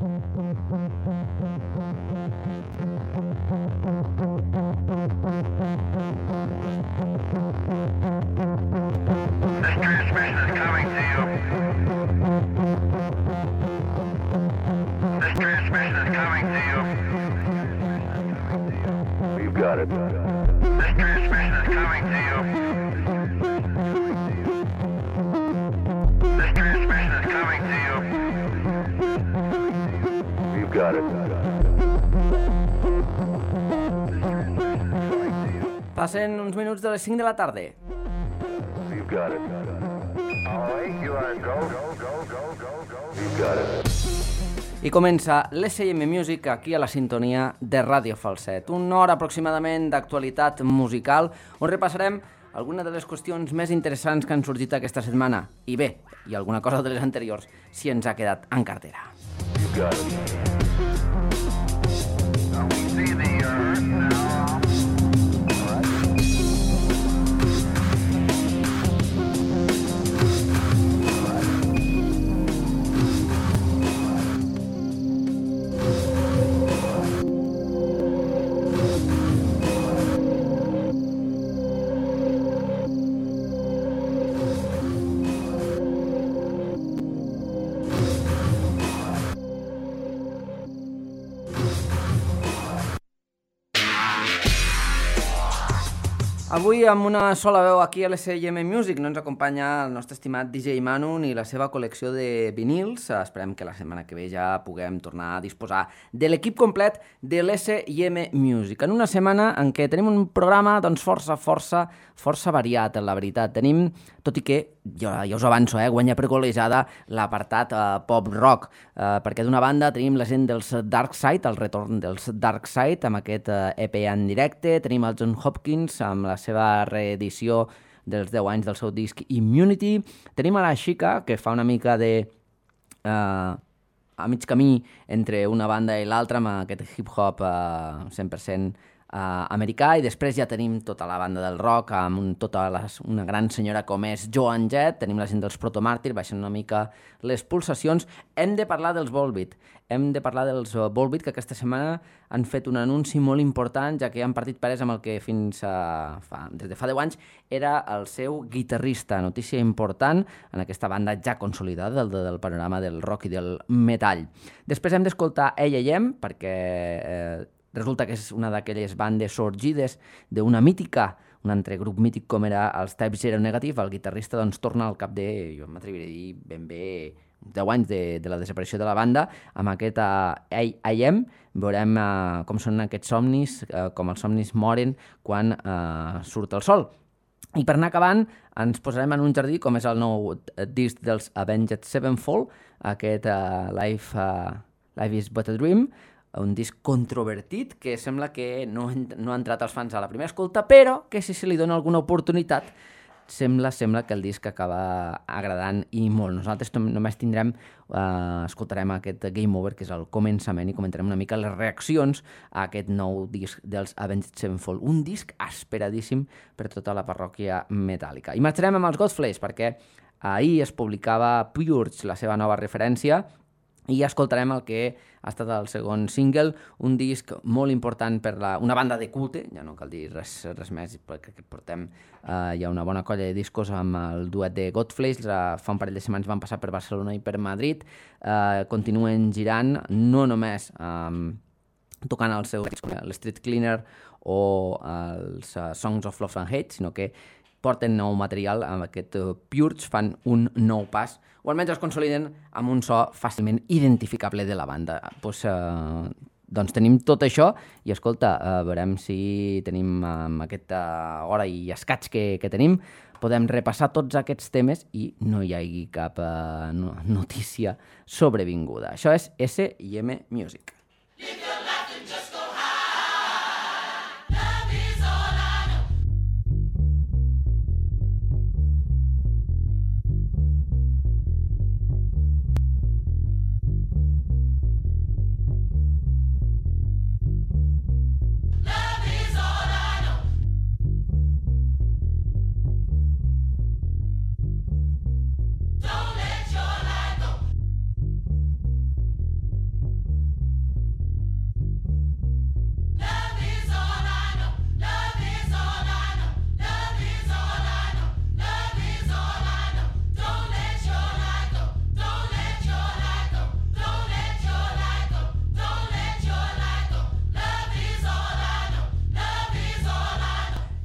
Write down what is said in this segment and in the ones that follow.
Passen uns minuts de les 5 de la tarda. I comença l'SM Music aquí a la sintonia de Ràdio Falset. Una hora aproximadament d'actualitat musical on repassarem alguna de les qüestions més interessants que han sorgit aquesta setmana. I bé, i alguna cosa de les anteriors si ens ha quedat en cartera. Avui amb una sola veu aquí a l'SM Music no ens acompanya el nostre estimat DJ Manu ni la seva col·lecció de vinils. Esperem que la setmana que ve ja puguem tornar a disposar de l'equip complet de l'SM Music. En una setmana en què tenim un programa doncs, força variat, la veritat. Tenim, tot i que, ja us avanço, guanya per golejada l'apartat pop-rock, perquè d'una banda tenim la gent dels Dark Side, el retorn dels Dark Side, amb aquest EP en directe, tenim el John Hopkins amb la seva reedició dels 10 anys del seu disc Immunity, tenim a la Chica, que fa una mica de a mig camí entre una banda i l'altra amb aquest hip-hop 100% americà, i després ja tenim tota la banda del rock amb una gran senyora com és Joan Jett, tenim la gent dels Protomàrtir, baixen una mica les pulsacions. Hem de parlar dels Volbeat, que aquesta setmana han fet un anunci molt important, ja que han partit parers amb el que des de fa 10 anys era el seu guitarrista. Notícia important en aquesta banda ja consolidada del panorama del rock i del metall. Després hem d'escoltar A.I.M. perquè resulta que és una d'aquelles bandes sorgides d'una mítica, un altre grup mític com era els Type Zero Negative. El guitarrista doncs torna al cap de, jo m'atreviré a dir, ben bé 10 anys de la desaparició de la banda. Amb aquest A.I.M. veurem com són aquests somnis, com els somnis moren quan surt el sol. I per anar acabant ens posarem en un jardí com és el nou disc dels Avenged Sevenfold, aquest Life is but a Dream, un disc controvertit que sembla que no ha entrat als fans a la primera escolta, però que si se li dona alguna oportunitat sembla que el disc acaba agradant i molt. Nosaltres només escoltarem aquest Game Over, que és el començament, i comentarem una mica les reaccions a aquest nou disc dels Avenged Sevenfold, un disc esperadíssim per tota la parròquia metàl·lica. I marxarem amb els Godflesh, perquè ahir es publicava Purge, la seva nova referència, i escoltarem el que ha estat el segon single, un disc molt important per una banda de culte, ja no cal dir res més, perquè portem ja una bona colla de discos amb el duet de Godflesh. Fa un parell de setmanes van passar per Barcelona i per Madrid, continuen girant, no només tocant el seu l'Street Cleaner o els Songs of Love and Hate, sinó que porten nou material amb aquest Purge, fan un nou pas, o almenys es consoliden amb un so fàcilment identificable de la banda. Doncs tenim tot això i, escolta, veurem si tenim amb aquesta hora i escaig que tenim, podem repassar tots aquests temes i no hi hagi cap notícia sobrevinguda. Això és S&M Music.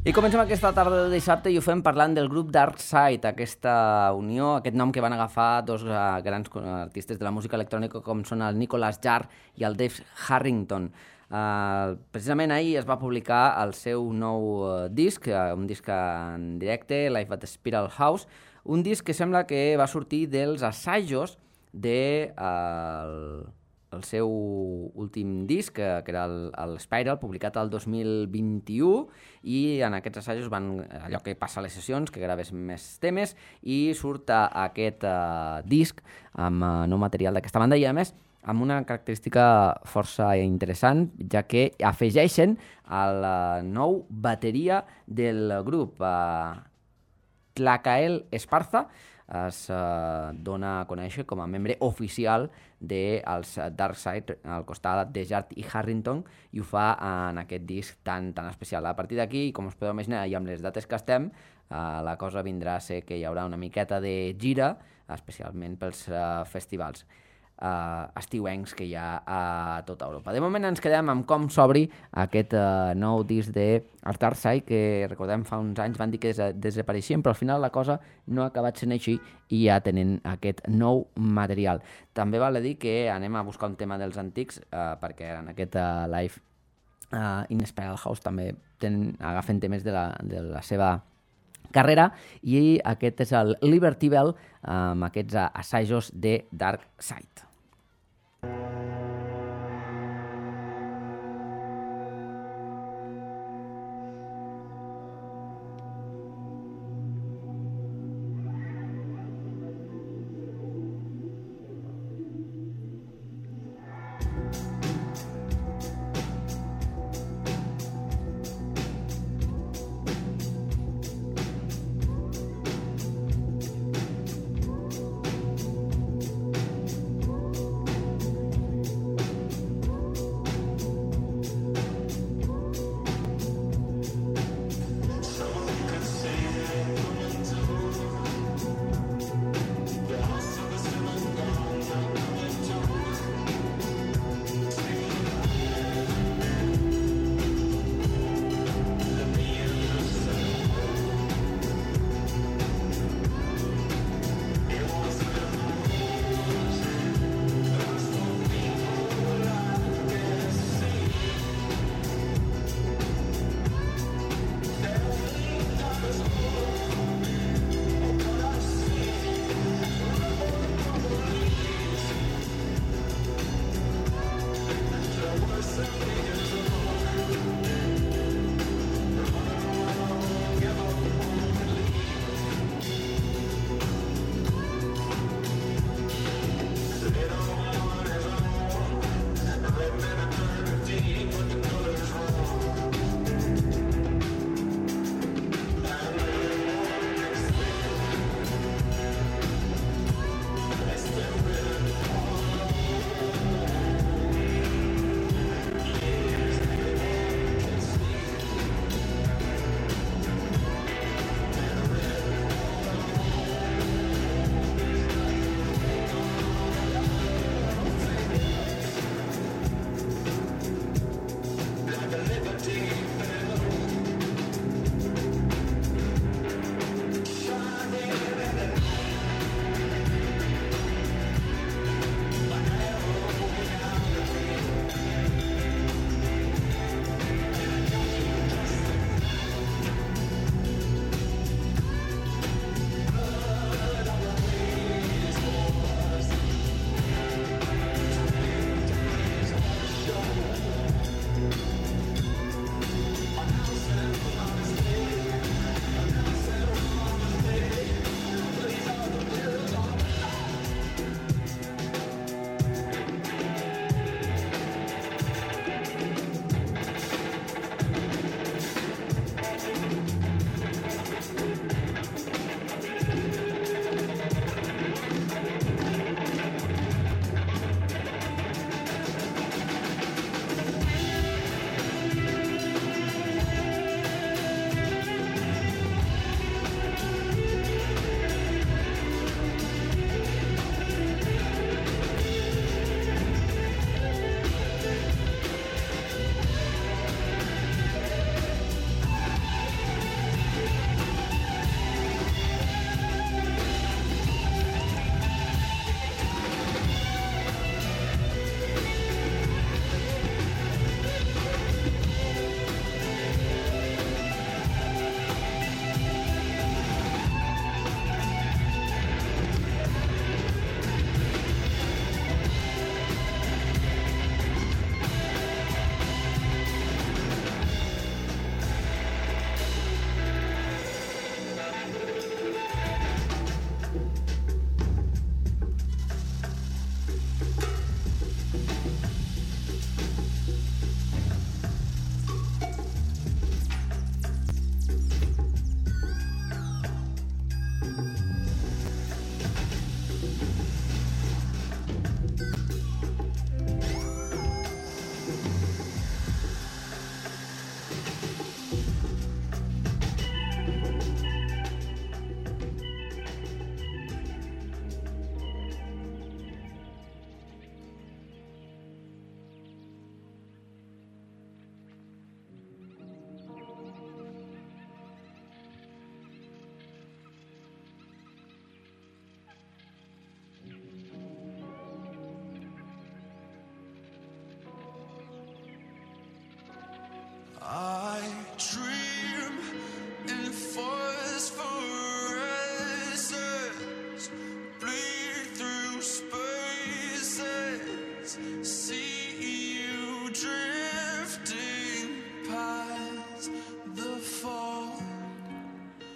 I comencem aquesta tarda de dissabte i ho fem parlant del grup Dark Side, aquesta unió, aquest nom que van agafar dos grans artistes de la música electrònica com són el Nicholas Jarre i el Dave Harrington. Precisament ahir es va publicar el seu nou disc, un disc en directe, Live at the Spiral House, un disc que sembla que va sortir dels assajos el seu últim disc, que era el Spiral, publicat el 2021, i en aquests assajos van allò que passa a les sessions, que graves més temes, i surt aquest disc amb nou material d'aquesta banda, i a més amb una característica força interessant, ja que afegeixen el nou bateria del grup, Tlacael Esparza, es dona a conèixer com a membre oficial dels Dark Side al costat de Jarre i Harrington, i ho fa en aquest disc tan especial. A partir d'aquí, com us podeu imaginar, i amb les dates que estem, la cosa vindrà a ser que hi haurà una miqueta de gira, especialment pels festivals estiuencs que hi ha a tota Europa. De moment ens quedem amb com s'obri aquest nou disc de Dark Side, que recordem fa uns anys van dir que desapareixien, però al final la cosa no ha acabat sent així i ja tenen aquest nou material. També val a dir que anem a buscar un tema dels antics, perquè en aquest Live in Spiral House també agafen temes de la seva carrera, i aquest és el Liberty Bell amb aquests assajos de Dark Side.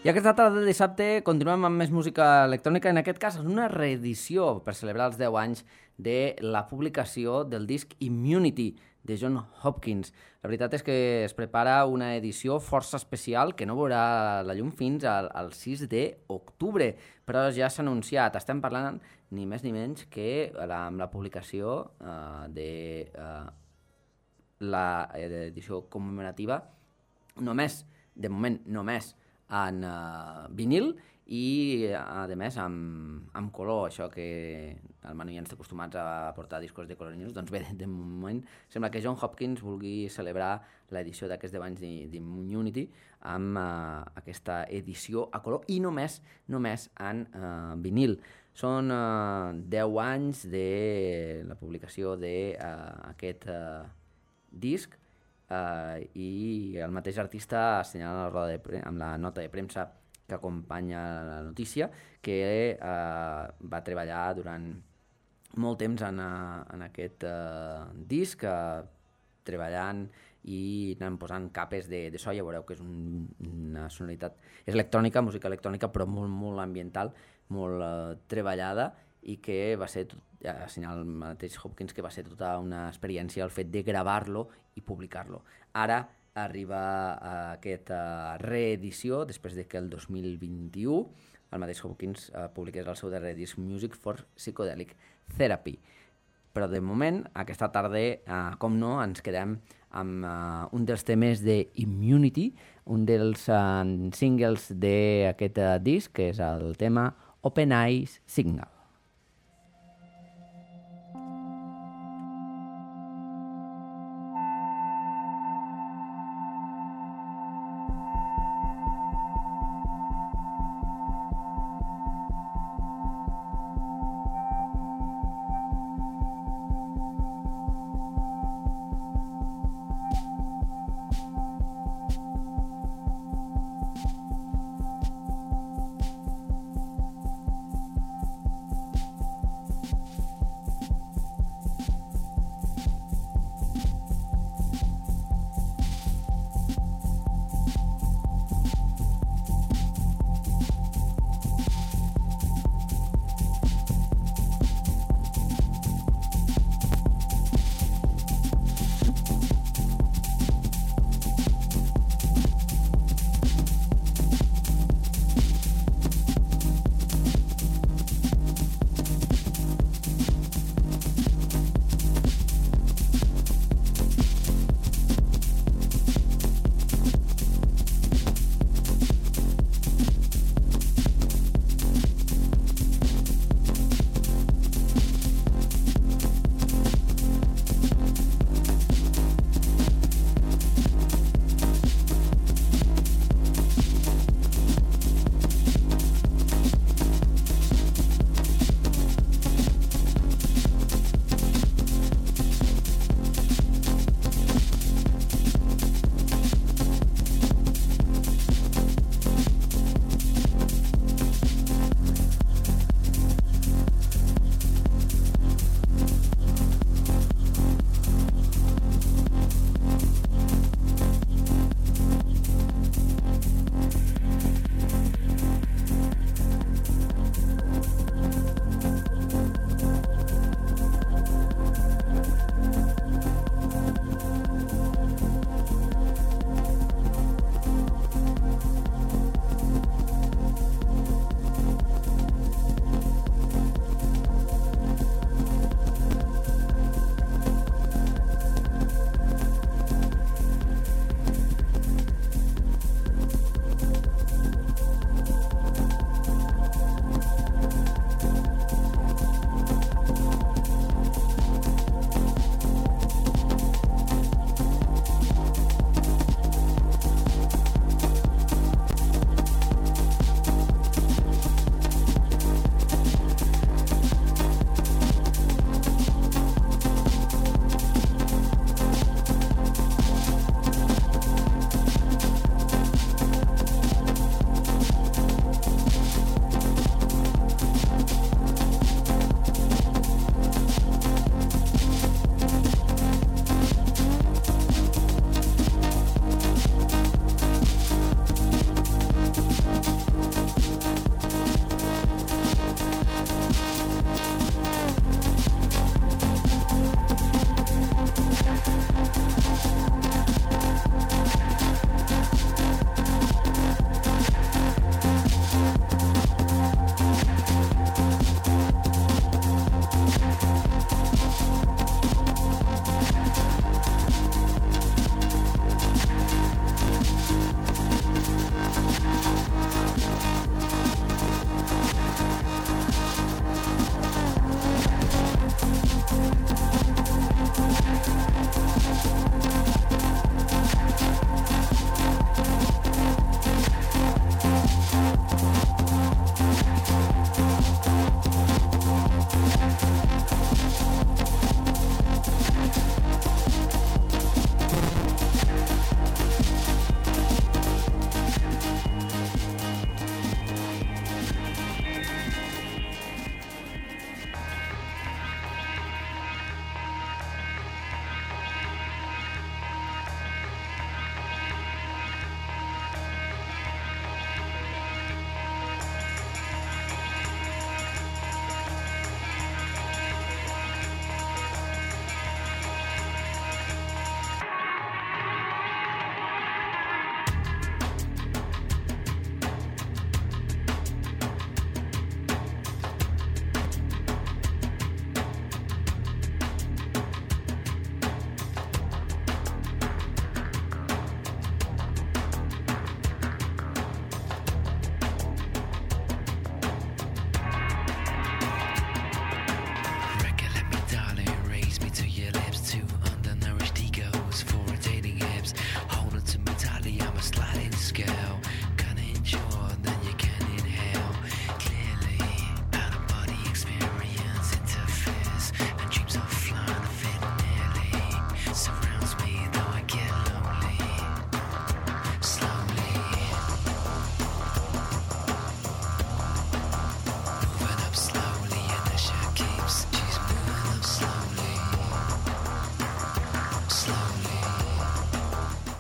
I aquesta tarda de dissabte continuem amb més música electrònica, en aquest cas una reedició per celebrar els 10 anys de la publicació del disc Immunity de John Hopkins. La veritat és que es prepara una edició força especial que no veurà la llum fins al 6 d'octubre, però ja s'ha anunciat. Estem parlant ni més ni menys que amb la publicació de l'edició commemorativa només, de moment només, en vinil i, a més, amb color, això que el Manu ja ens té acostumats a portar discos de color news. Doncs bé, de moment sembla que John Hopkins vulgui celebrar l'edició d'aquests 10 anys d'Immunity amb aquesta edició a color i només en vinil. Són 10 anys de la publicació d'aquest disc i el mateix artista assenyala amb la nota de premsa que acompanya la notícia que va treballar durant molt temps en aquest disc, treballant i anant posant capes de so. Ja veureu que és una sonoritat, és electrònica, música electrònica, però molt, molt ambiental, molt treballada, i que va ser, assenyala el mateix Hopkins, que va ser tota una experiència el fet de gravar-lo i publicar-lo. Ara arriba aquesta reedició després de que el 2021 el mateix Hopkins publiqués el seu darrer disc Music for Psychedelic Therapy. Però de moment, aquesta tarda, com no, ens quedem amb un dels temes de Immunity, un dels singles d'aquest disc, que és el tema Open Eyes Signal.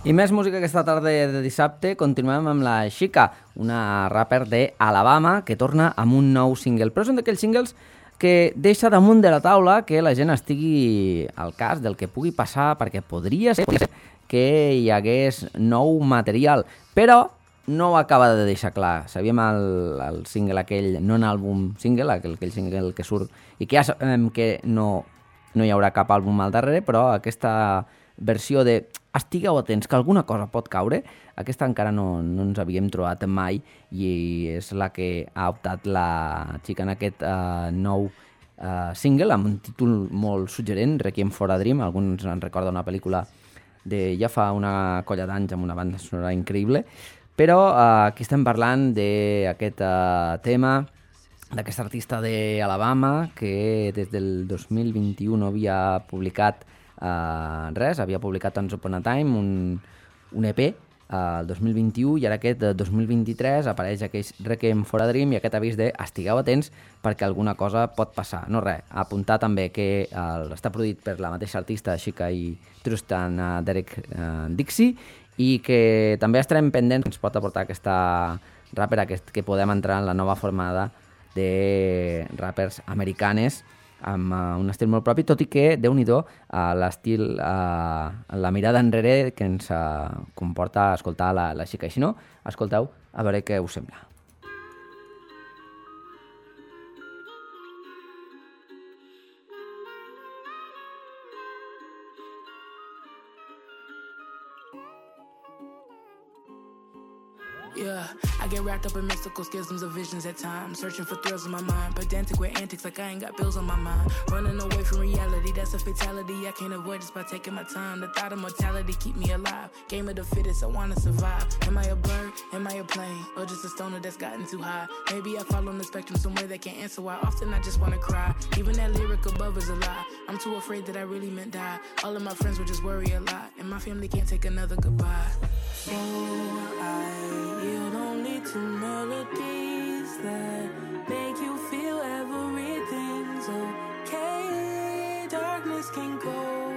I més música aquesta tarda de dissabte. Continuem amb la Chica, una rapper d'Alabama que torna amb un nou single. Però és un d'aquells singles que deixa damunt de la taula que la gent estigui al cas del que pugui passar, perquè podria ser que hi hagués nou material, però no ho acaba de deixar clar. Sabíem el single aquell, no en àlbum single, aquell single que surt, i que ja sabem que no hi haurà cap àlbum al darrere, però aquesta versió de estigueu atents, que alguna cosa pot caure, aquesta encara no ens havíem trobat mai, i és la que ha optat la Chica en aquest nou single, amb un títol molt suggerent, Requiem for a Dream. Alguns en recorden una pel·lícula de ja fa una colla d'anys amb una banda sonora increïble, però aquí estem parlant d'aquest tema, d'aquest artista d'Alabama que des del 2021 no havia publicat res, havia publicat Once Upon a Time, un EP el 2021, i ara aquest 2023 apareix aquell Requiem for a Dream i aquest avís de estigueu atents perquè alguna cosa pot passar. No res, apuntar també que està produït per la mateixa artista, Chica i Tristan Derek Dixie, i que també estarem pendents que ens pot aportar aquesta ràpera que podem entrar en la nova formada de rappers americanes amb un estil molt propi, tot i que, Déu-n'hi-do, l'estil, la mirada enrere que ens comporta escoltar la Chica. I si no, escolteu, a veure què us sembla. Yeah, I get wrapped up in mystical schisms of visions at times, searching for thrills in my mind, pedantic with antics like I ain't got bills on my mind, running away from reality, that's a fatality I can't avoid just by taking my time. The thought of mortality keep me alive, game of the fittest, I wanna survive. Am I a bird, am I a plane, or just a stoner that's gotten too high? Maybe I fall on the spectrum somewhere that can't answer why often I just wanna cry. Even that lyric above is a lie, I'm too afraid that I really meant die. All of my friends would just worry a lot, and my family can't take another goodbye. So I yield only to melodies that make you feel everything's okay. Darkness can go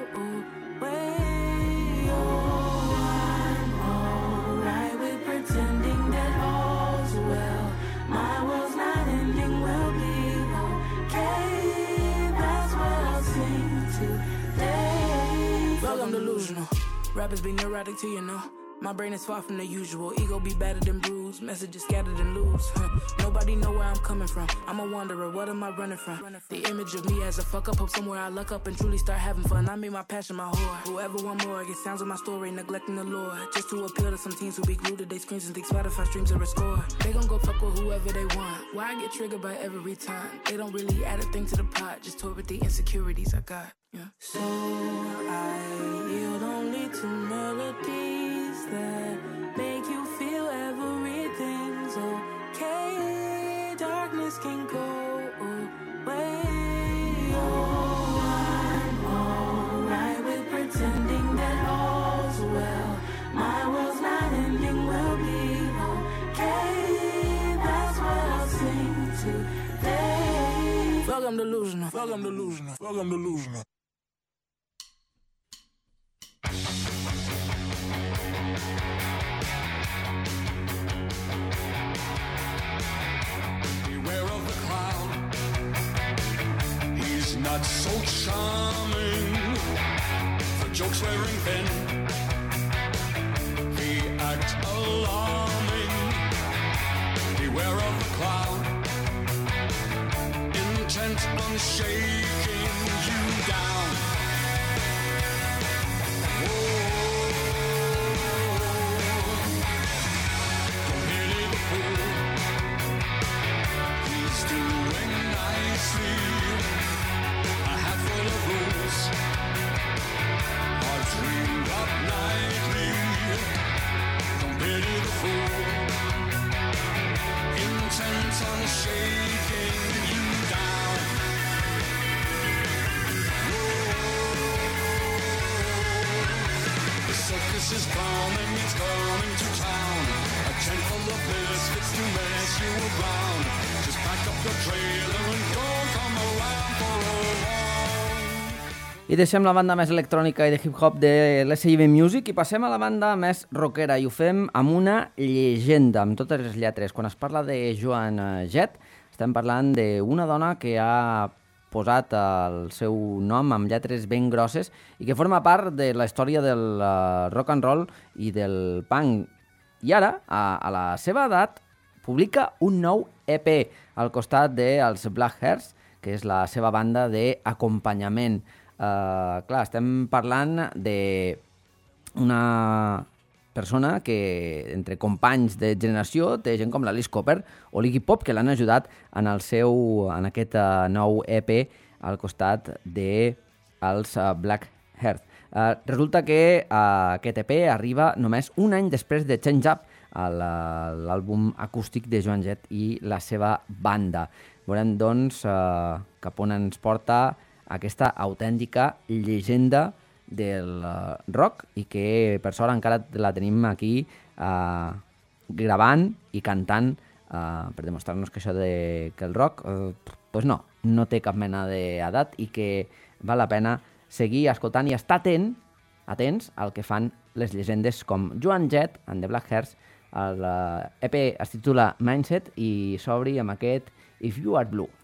away. Oh, I'm alright with pretending that all's well. My world's not ending, will be okay. That's what I'll sing today. Well, I'm delusional. Rappers be neurotic too, you know. My brain is far from the usual. Ego be battered and bruised. Messages scattered and loose. Nobody know where I'm coming from. I'm a wanderer. What am I running from? The image of me as a fuck up. Hope somewhere I luck up and truly start having fun. I made my passion my whore. Whoever want more gets sounds of my story, neglecting the lore. Just to appeal to some teens who be glued to their screens and think Spotify streams are a score. They gon' go fuck with whoever they want. Why I get triggered by every time? They don't really add a thing to the pot. Just toy with the insecurities I got. Yeah. So I yield only to melodies that make you feel everything's okay. Darkness can go away. Oh, I'm alright with pretending that all's well. My world's not ending, will be okay. That's what I'll sing today. Fuck, I'm delusional. Fuck, I'm delusional. Fuck, I'm delusional. Not so charming, the jokes wearing thin, the act alarming. Beware of the cloud, intent on shaking you down. Don't pity the fool, he's doing nicely. Full of rules are dreamed up nightly. Don't pity the fool, intent on shaking you down. The circus is coming, it's coming to town. A tent full of misfits to mess you around. Just pack up your trailer and don't come around for a while. I deixem la banda més electrònica i de hip-hop de l'SIB Music i passem a la banda més rockera i ho fem amb una llegenda, amb totes les lletres. Quan es parla de Joan Jett, estem parlant d'una dona que ha posat el seu nom amb lletres ben grosses i que forma part de la història del rock and roll i del punk. I ara, a la seva edat, publica un nou EP al costat dels Black Hearts, que és la seva banda d'acompanyament. Clar, estem parlant d'una persona que, entre companys de generació, té gent com l'Alice Cooper o l'Iggy Pop, que l'han ajudat en aquest nou EP al costat dels Black Hearts. Resulta que aquest EP arriba només un any després de Change Up, l'àlbum acústic de Joan Jett i la seva banda. Veurem, doncs, cap on ens porta aquesta autèntica llegenda del rock i que per sort encara la tenim aquí gravant i cantant per demostrar-nos que això que el rock pues no té cap mena d'edat i que val la pena seguir escoltant i estar atents al que fan les llegendes com Joan Jett and the Black Hearts. L'EP es titula Mindset i s'obri amb aquest If You Are Blue.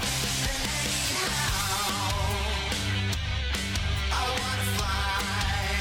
I wanna fly.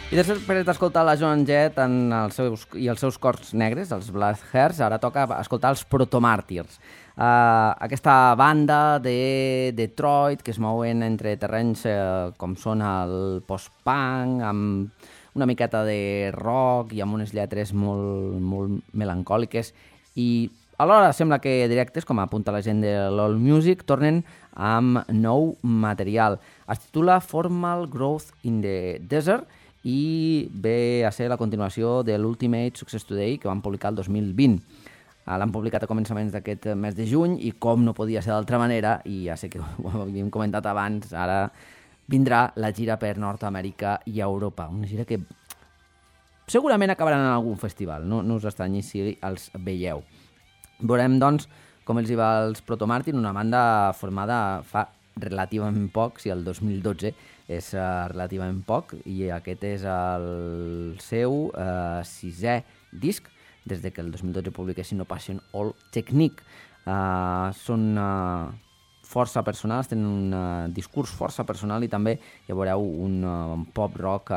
I després d'escoltar la Joan Jett i els seus cors negres, els Black Hearts, ara toca escoltar els Protomàrtirs. Aquesta banda de Detroit que es mouen entre terrenys com són el post-punk, amb una miqueta de rock i amb unes lletres molt melancòliques, i alhora sembla que directes, com apunta la gent de l'All Music, tornen amb nou material. Es titula Formal Growth in the Desert i ve a ser la continuació de l'Ultimate Success Today que van publicar el 2020. L'han publicat a començaments d'aquest mes de juny i com no podia ser d'altra manera, i ja sé que ho havíem comentat abans, ara vindrà la gira per Nord-Amèrica i Europa. Una gira que segurament acabaran en algun festival, no us estranyi si els veieu. Veurem, doncs, com els hi va als Protomàrtirs, una banda formada fa relativament poc, si el 2012 és relativament poc, i aquest és el seu sisè disc, des de que el 2012 publiquessin Passion All Technique. Són força personals, tenen un discurs força personal i també ja veureu un pop rock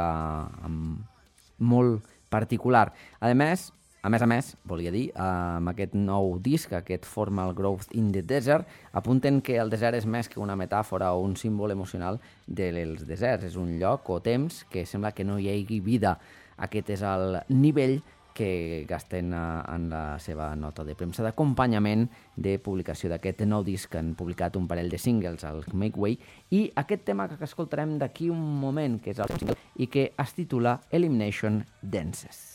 molt particular. A més, volia dir, amb aquest nou disc, aquest Formal Growth in the Desert, apunten que el desert és més que una metàfora o un símbol emocional dels deserts. És un lloc o temps que sembla que no hi hagi vida. Aquest és el nivell que gasten en la seva nota de premsa d'acompanyament de publicació d'aquest nou disc. Han publicat un parell de singles, el Make Way, i aquest tema que escoltarem d'aquí un moment, que és el single, i que es titula Elimination Dances.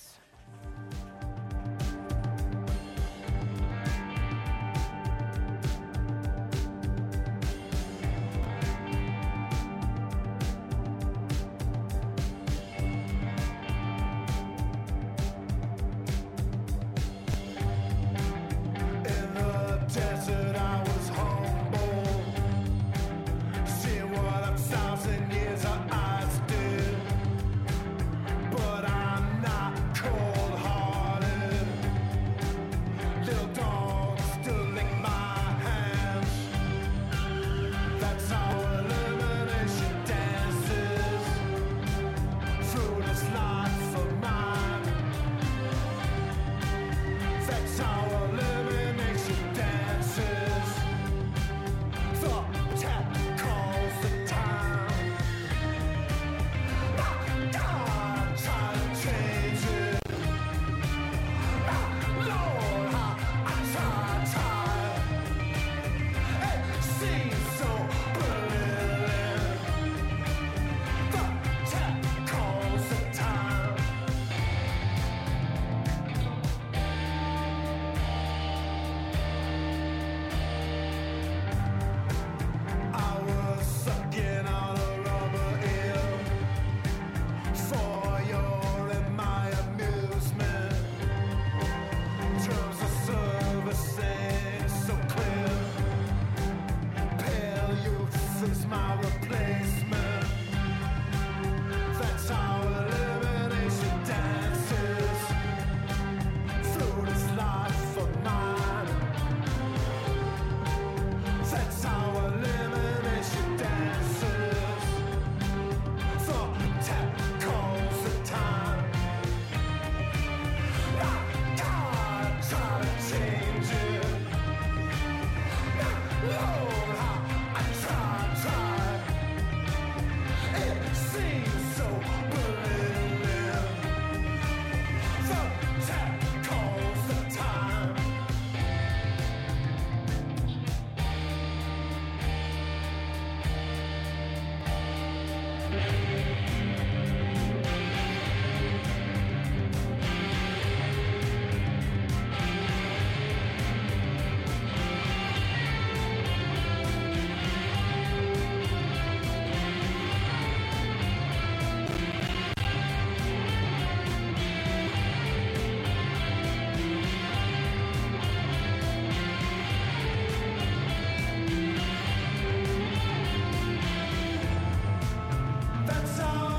That's all.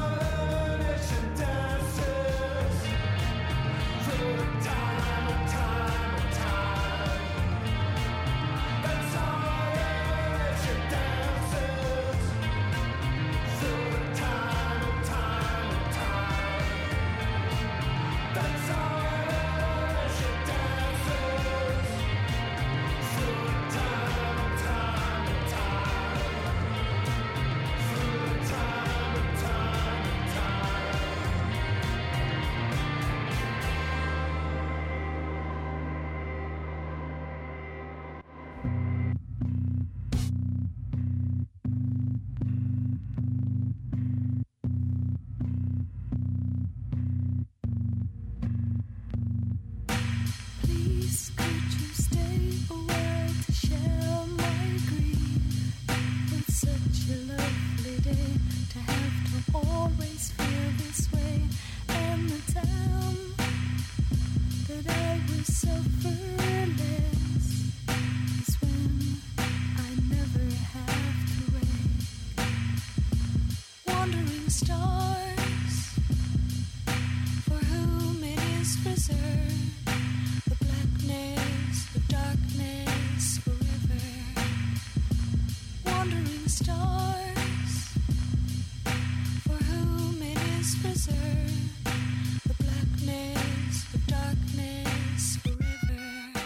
day to have to always feel this way. And the time that I will suffer less is when I never have to wait. Wandering stars, for whom it is preserved, the blackness, the darkness forever. Wandering stars, for whom it is preserved, the blackness, the darkness forever.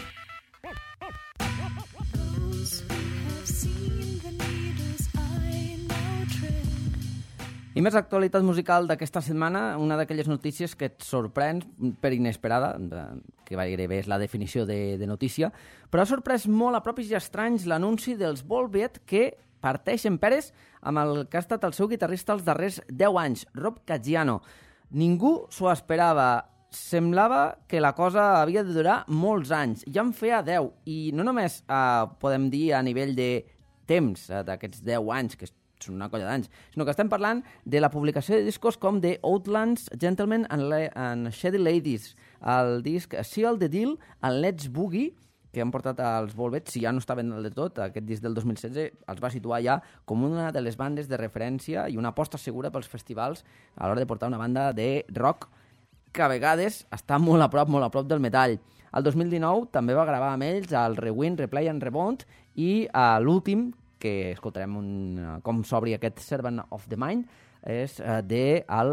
Those who have seen the needle's eye now tread. I més actualitat musical d'aquesta setmana, una d'aquelles notícies que et sorprèn per inesperada, que gairebé és la definició de notícia, però ha sorprès molt a propis i estranys l'anunci dels Volbeat, que parteixen peres amb el que ha estat el seu guitarrista els darrers 10 anys, Rob Caggiano. Ningú s'ho esperava. Semblava que la cosa havia de durar molts anys. Ja en feia 10, i no només podem dir a nivell de temps d'aquests 10 anys, que són una colla d'anys, sinó que estem parlant de la publicació de discos com The Outlands, Gentlemen and Shady Ladies, el disc Seal the Deal and Let's Boogie, que han portat als Volbeat, si ja no estaven del tot, aquest disc del 2016 els va situar ja com una de les bandes de referència i una aposta segura pels festivals a l'hora de portar una banda de rock que a vegades està molt a prop del metall. El 2019 també va gravar amb ells el Rewind, Replay and Rebound, i l'últim, que escoltarem com s'obri aquest Servant of the Mind, és del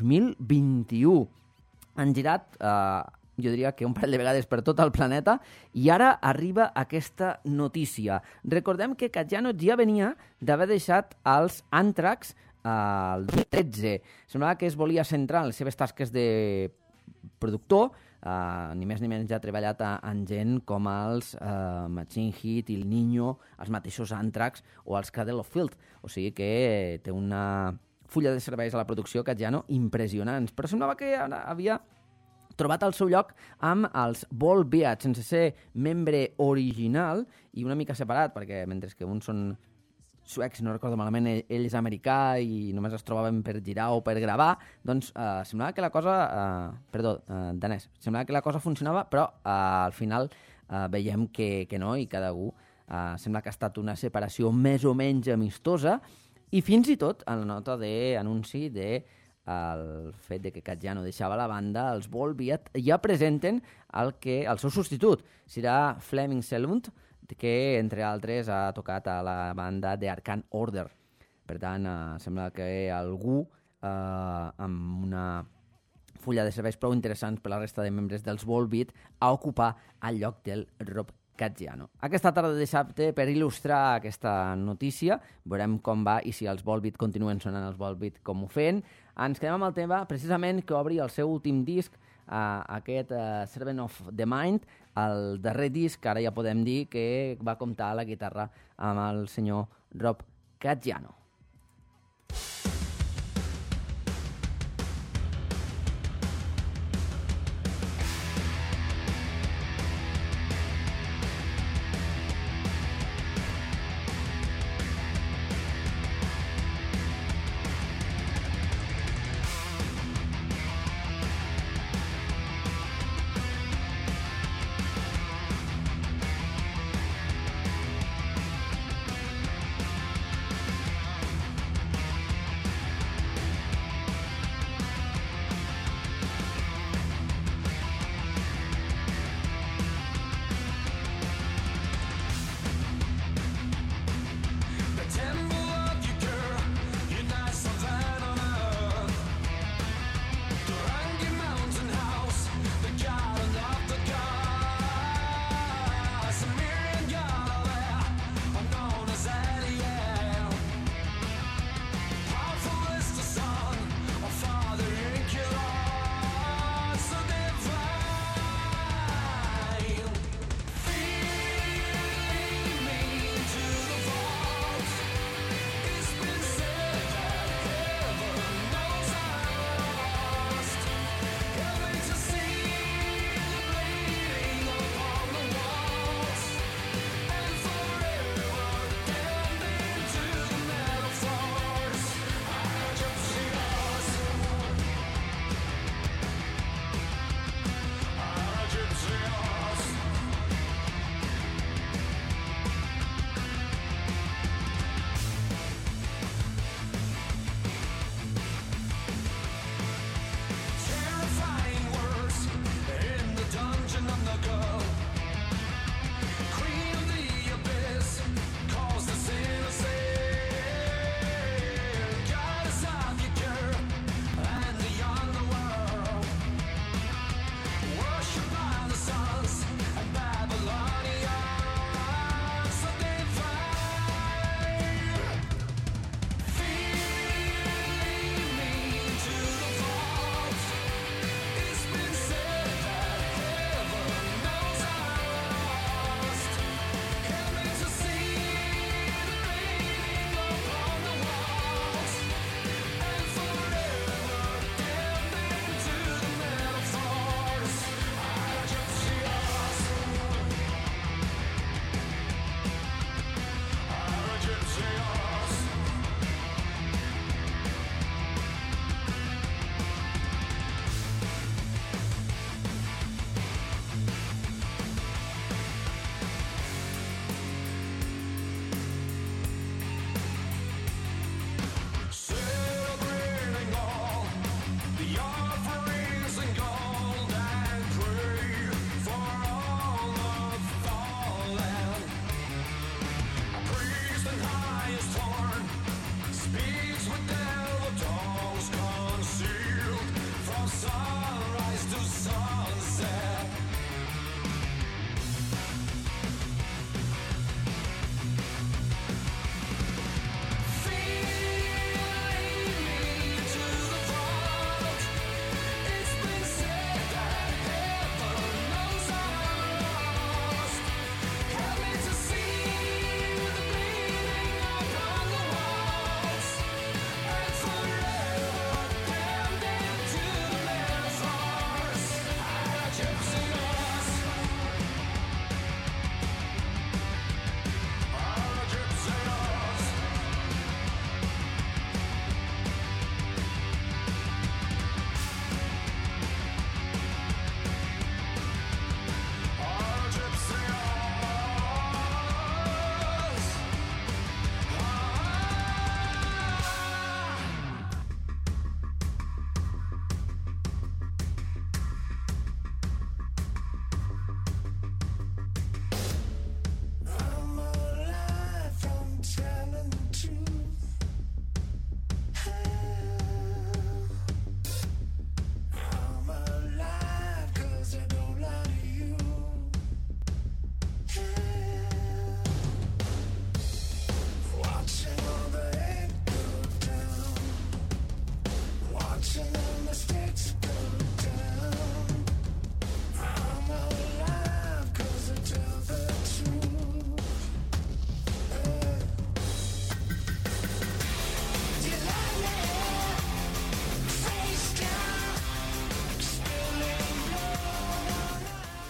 2021. Han girat, jo diria que un parell de vegades per tot el planeta, i ara arriba aquesta notícia. Recordem que Caggiano ja venia d'haver deixat els Anthrax el 2013. Semblava que es volia centrar en les seves tasques de productor, ni més ni menys ja ha treballat amb gent com els Machine Head, El Niño, els mateixos Anthrax o els Cradle of Filth. O sigui que té una fulla de serveis a la producció Caggiano impressionants, però semblava que havia trobat el seu lloc amb els Volbeat, sense ser membre original i una mica separat, perquè mentre que uns són suecs, no recordo malament, ell és americà i només es trobaven per girar o per gravar, doncs semblava que la cosa... danès. Semblava que la cosa funcionava, però al final veiem que no, i cada un sembla que ha estat una separació més o menys amistosa, i fins i tot en la nota d'anunci el fet de que Caggiano deixava la banda, els Volbeat ja presenten el seu substitut. Serà Fleming Selund, que, entre altres, ha tocat a la banda de Arcane Order. Per tant, sembla que algú amb una fulla de serveis prou interessants per la resta de membres dels Volbeat a ocupar el lloc del Rob Caggiano. Aquesta tarda de dissabte, per il·lustrar aquesta notícia, veurem com va i si els Volbeat continuen sonant els Volbeat com ho feien. Ens quedem amb el tema, precisament, que obri el seu últim disc, aquest Servant of the Mind, el darrer disc, ara ja podem dir que va comptar a la guitarra amb el senyor Rob Caggiano.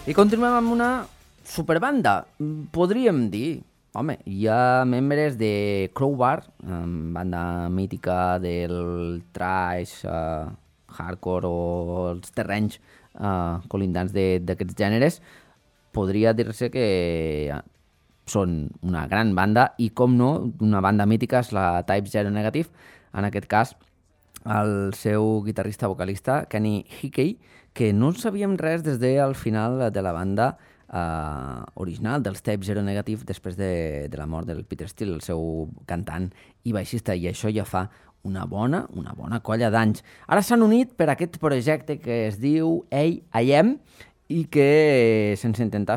I continuem amb una superbanda, podríem dir. Home, hi ha membres de Crowbar, banda mítica del thrash, hardcore o els terrenys colindants d'aquests gèneres. Podria dir-se que són una gran banda i, com no, una banda mítica és la Type Zero Negative. En aquest cas, el seu guitarrista vocalista, Kenny Hickey, que no sabíem res des del final de la banda original dels Type Zero Negative després de la mort del Peter Steele, el seu cantant i baixista, i això ja fa una bona colla d'anys. Ara s'han unit per aquest projecte que es diu Hey I Am i que sense intentar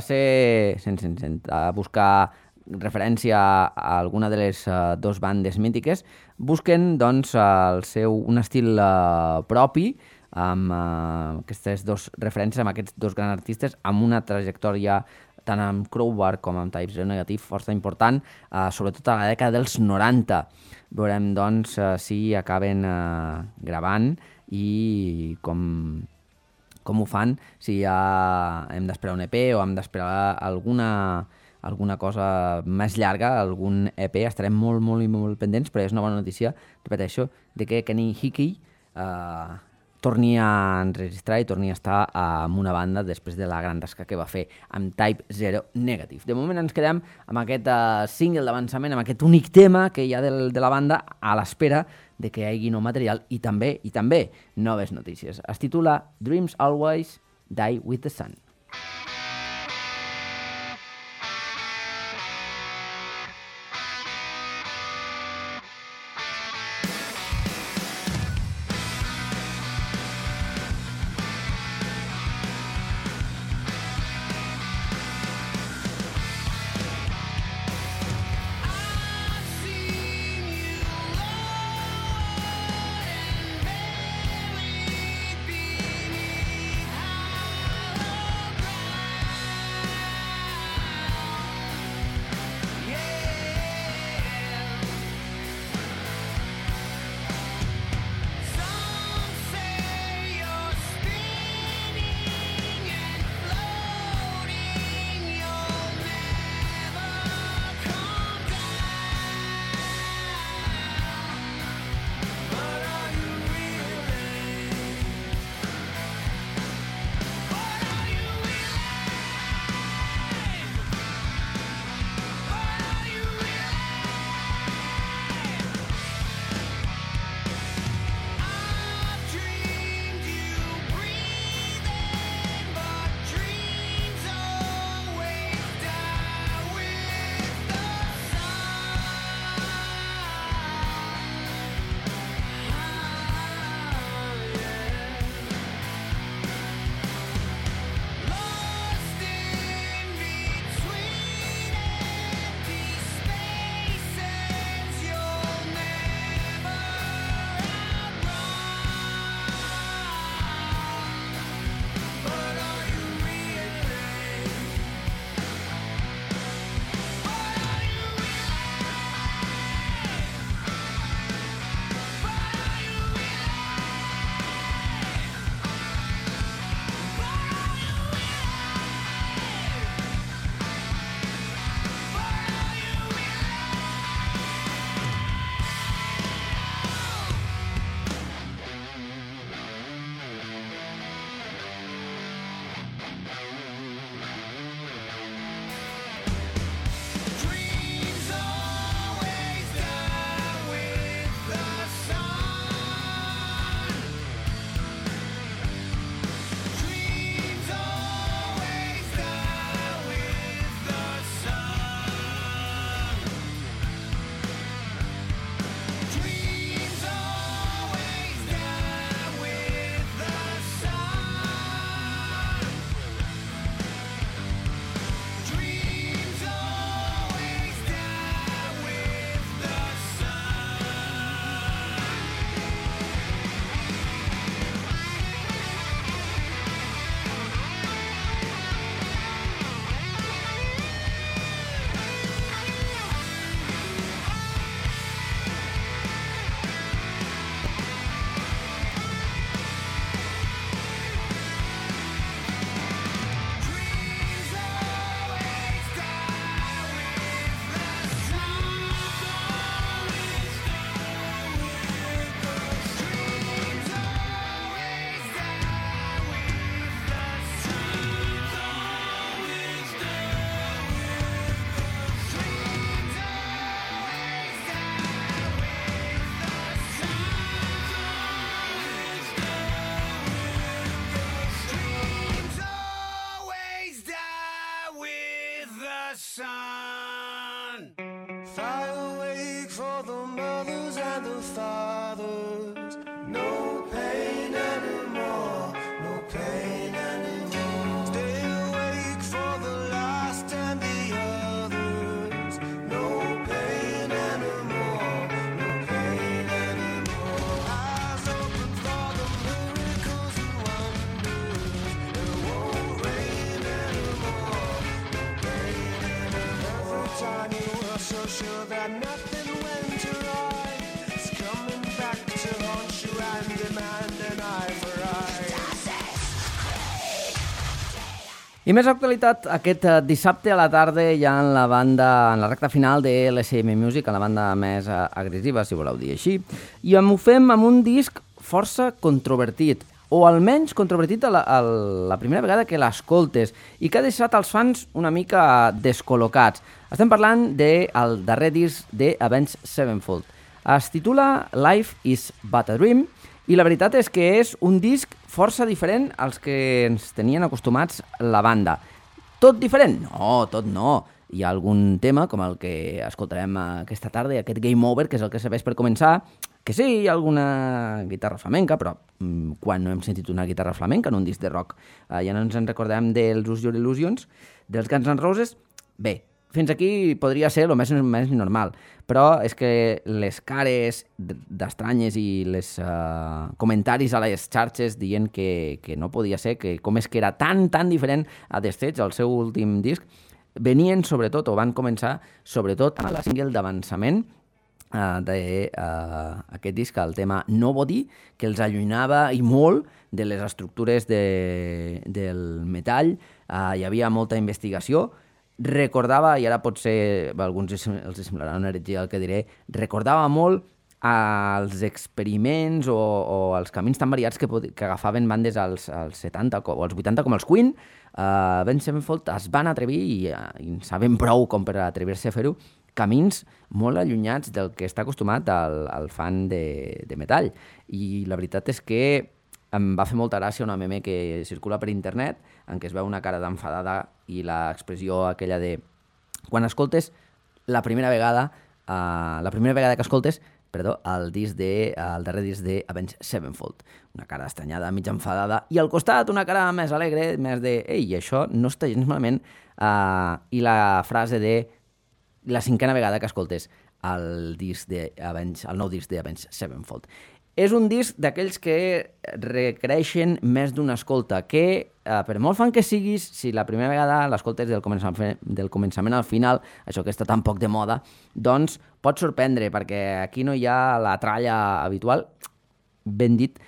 buscar referència a alguna de les dues bandes mítiques, busquen doncs un estil propi amb aquestes dues referències, amb aquests dos grans artistes, amb una trajectòria tant amb Crowbar com amb Type Zero Negative força important, sobretot a la dècada dels 90. Veurem, doncs, si acaben gravant i com ho fan, si ja hem d'esperar un EP o hem d'esperar alguna cosa més llarga, algun EP. Estarem molt pendents, però és una bona notícia, repeteixo, de que Kenny Hickey torni a enregistrar i torni a estar amb una banda després de la gran tasca que va fer amb Type Zero Negative. De moment ens quedem amb aquest single d'avançament, amb aquest únic tema que hi ha de la banda, a l'espera de que hi hagi nou material i també noves notícies. Es titula Dreams Always Die With The Sun. Beneath how fathers. No pain anymore, no pain anymore. Stay awake for the last and the others. No pain anymore, no pain anymore. Eyes open for the miracles and wonders. It won't rain anymore, no pain anymore. Every time you were so sure that nothing went right, it's coming back to haunt you and demand an eye for eye. I més actualitat, aquest dissabte a la tarda ja en la banda, en la recta final de LSM Music, en la banda més agressiva, si voleu dir així, i ho fem amb un disc força controvertit, o almenys controvertit la primera vegada que l'escoltes, i que ha deixat els fans una mica descol·locats. Estem parlant del darrer disc de Avenged Sevenfold. Es titula Life is but a Dream, i la veritat és que és un disc força diferent als que ens tenien acostumats la banda. Tot diferent? No, tot no. Hi ha algun tema, com el que escoltarem aquesta tarda, aquest Game Over, que és el que serveix per començar, que sí, hi ha alguna guitarra flamenca, però quan no hem sentit una guitarra flamenca en un disc de rock? Ja no ens en recordem dels Use Your Illusions, dels Guns N' Roses? Bé, fins aquí podria ser el més normal, però és que les cares d'estranyes i els comentaris a les xarxes dient que no podia ser, que com és que era tan diferent a The Stage, el seu últim disc, venien sobretot, o van començar sobretot a la single d'avançament d'aquest disc, el tema Nobody, que els allunyava i molt de les estructures del metall. Hi havia molta investigació. Recordava, i ara potser a alguns els semblarà una heretgia el que diré, recordava molt als experiments o als camins tan variats que agafaven bandes als 70 o als 80 com els Queen. Avenged Sevenfold es van atrevir, i en saben prou com per atrevir-se a fer-ho, camins molt allunyats del que està acostumat al fan de metall. I la veritat és que em va fer molta gràcia una meme que circula per internet en què es veu una cara d'enfadada i l'expressió aquella de quan escoltes la primera vegada que escoltes el darrer disc de Avenged Sevenfold. Una cara estranyada, mig enfadada, i al costat una cara més alegre, més de ei, això no està gens malament, i la frase de la cinquena vegada que escoltes el nou disc d'Avenged Sevenfold. És un disc d'aquells que requereixen més d'una escolta, que per molt fan que siguis, si la primera vegada l'escoltes del començament al final, això que està tan poc de moda, doncs pot sorprendre, perquè aquí no hi ha la tralla habitual. Ben dit,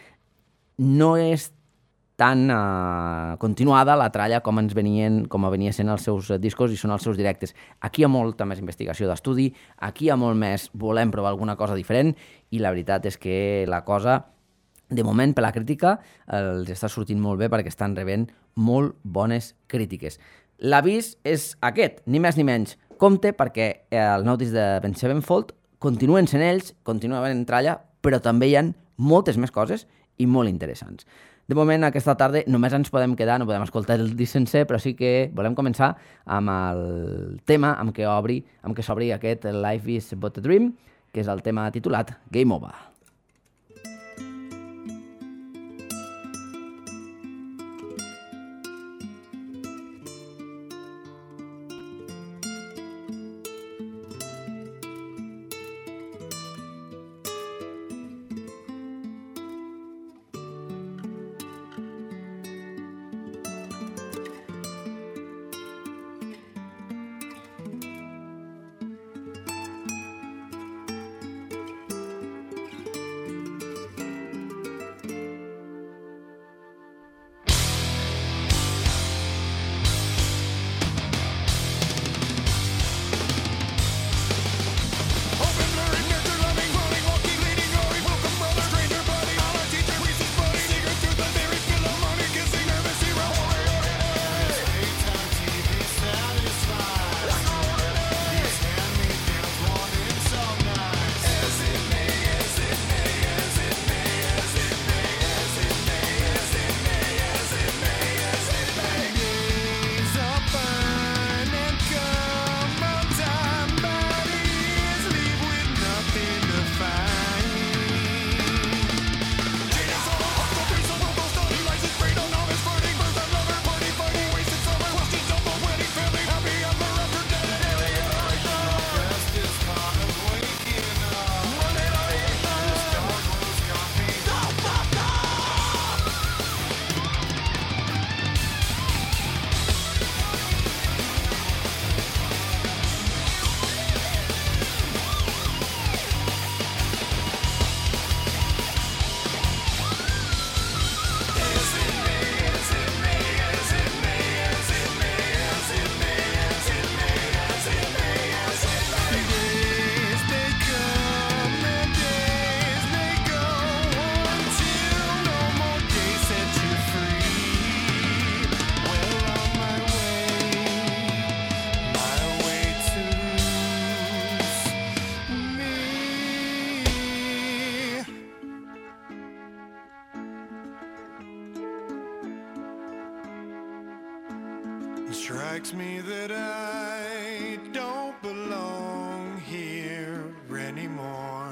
no és tan continuada la tralla com venia sent els seus discos i són els seus directes. Aquí hi ha molta més investigació d'estudi, aquí hi ha molt més volem provar alguna cosa diferent, i la veritat és que la cosa, de moment, per la crítica, els està sortint molt bé perquè estan rebent molt bones crítiques. L'avís és aquest, ni més ni menys. Compte, perquè el nou disc d'Avenged Sevenfold continuen sent ells, continuen havent tralla, però també hi ha moltes més coses i molt interessants. De moment, aquesta tarda només ens podem quedar, no podem escoltar el disc sencer, però sí que volem començar amb el tema amb què s'obri aquest Life is but a Dream, que és el tema titulat Game Over. It strikes me that I don't belong here anymore.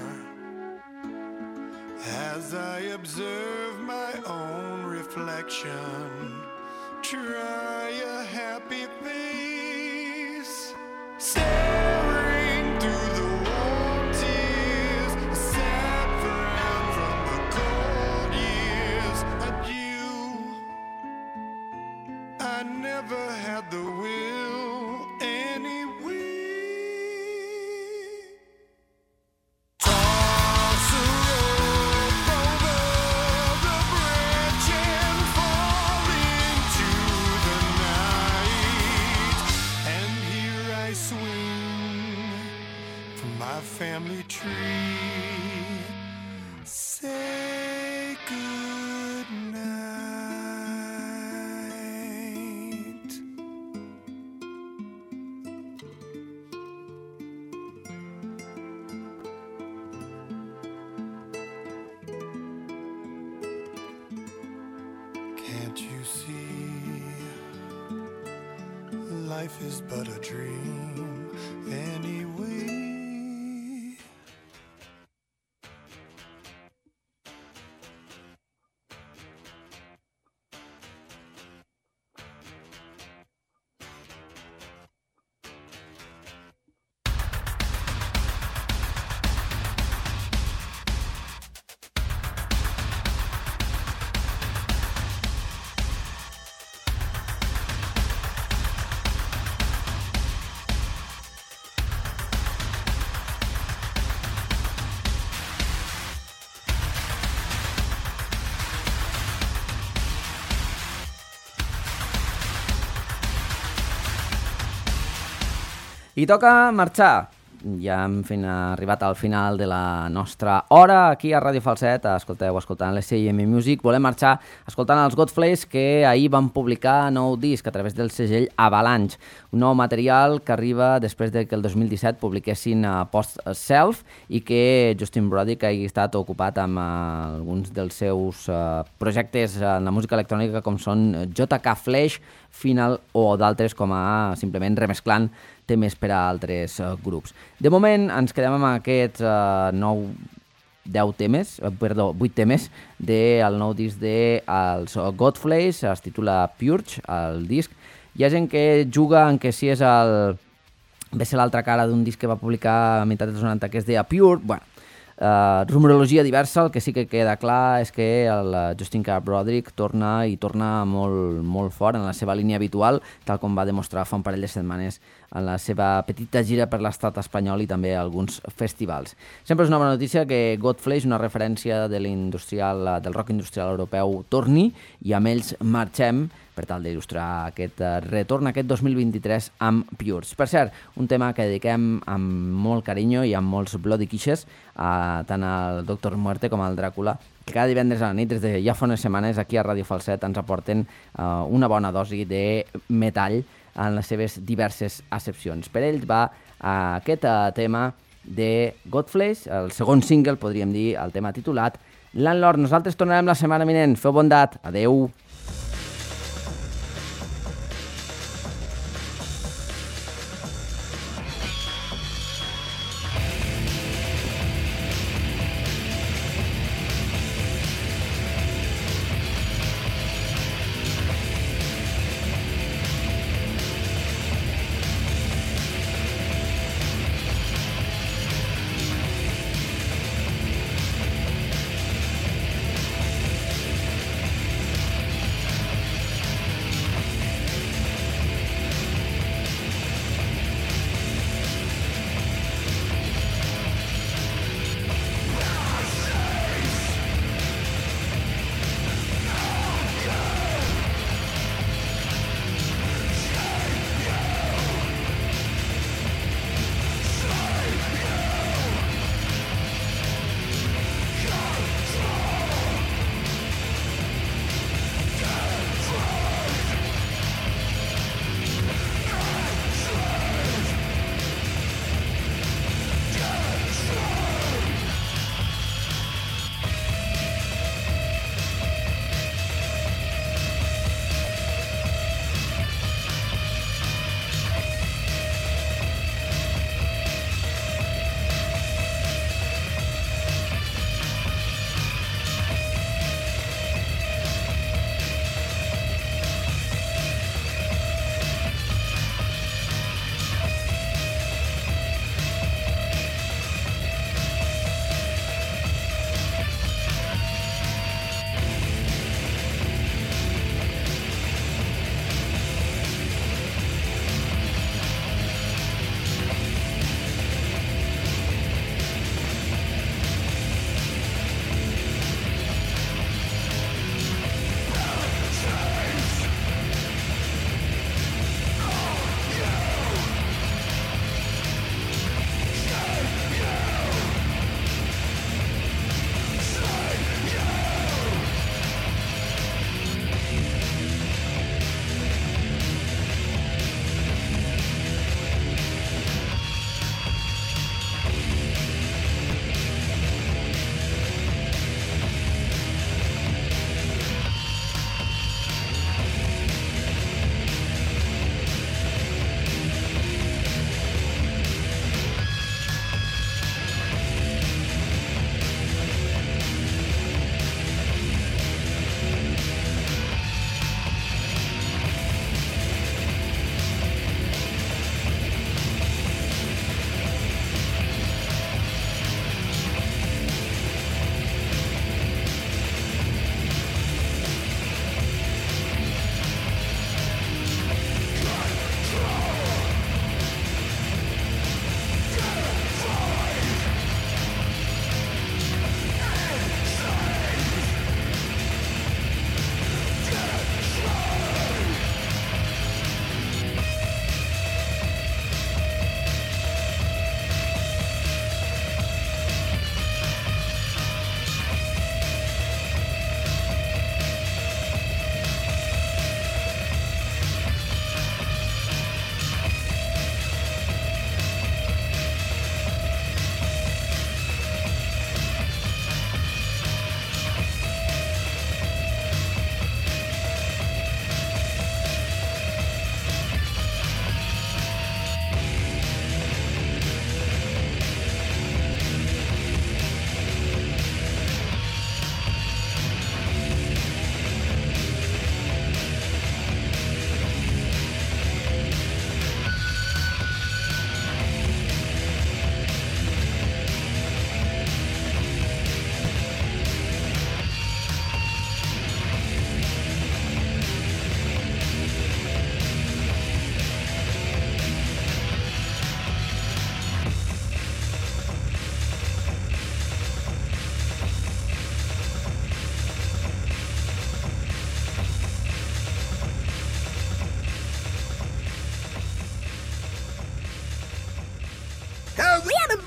As I observe my own reflection, try a happy face, staring through the warm tears, a sad frown from the cold years. Adieu, I never had the will anyway. Toss a rope over the bridge and fall into the night. And here I swing from my family tree. Say good night. Can't you see? Life is but a dream anyway. I toca marxar. Ja hem arribat al final de la nostra hora aquí a Ràdio Falset. Escoltant l'SIM Music. Volem marxar escoltant els Godflesh, que ahir van publicar nou disc a través del segell Avalanche. Un nou material que arriba després de que el 2017 publiquessin Post Self i que Justin Broderick hagi estat ocupat amb alguns dels seus projectes en la música electrònica, com són JK Flesh, Final o d'altres, com a simplement remesclant temes per a altres grups. De moment ens quedem amb aquests 8 temes del nou disc dels Godflesh. Es titula Purge, el disc. Hi ha gent que juga en que si és ve ser l'altra cara d'un disc que va publicar a meitat dels 90 que es deia Pure. Bueno, rumorologia diversa. El que sí que queda clar és que el Justin K. Broderick torna molt, molt fort en la seva línia habitual, tal com va demostrar fa un parell de setmanes en la seva petita gira per l'estat espanyol i també alguns festivals. Sempre és una bona notícia que Godflesh, una referència del rock industrial europeu, torni, i amb ells marxem per tal d'il·lustrar aquest retorn aquest 2023 amb Purge. Per cert, un tema que dediquem amb molt carinyo i amb molts bloody kisses tant al Dr. Muerte com al Dràcula, que cada divendres a la nit, des de ja fa unes setmanes, aquí a Ràdio Falset ens aporten una bona dosi de metall en les seves diverses accepcions. Per ells va aquest tema de Godflesh, el segon single, podríem dir, el tema titulat Landlord. Nosaltres tornarem la setmana vinent. Feu bondat. Adeu.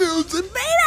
music, baby.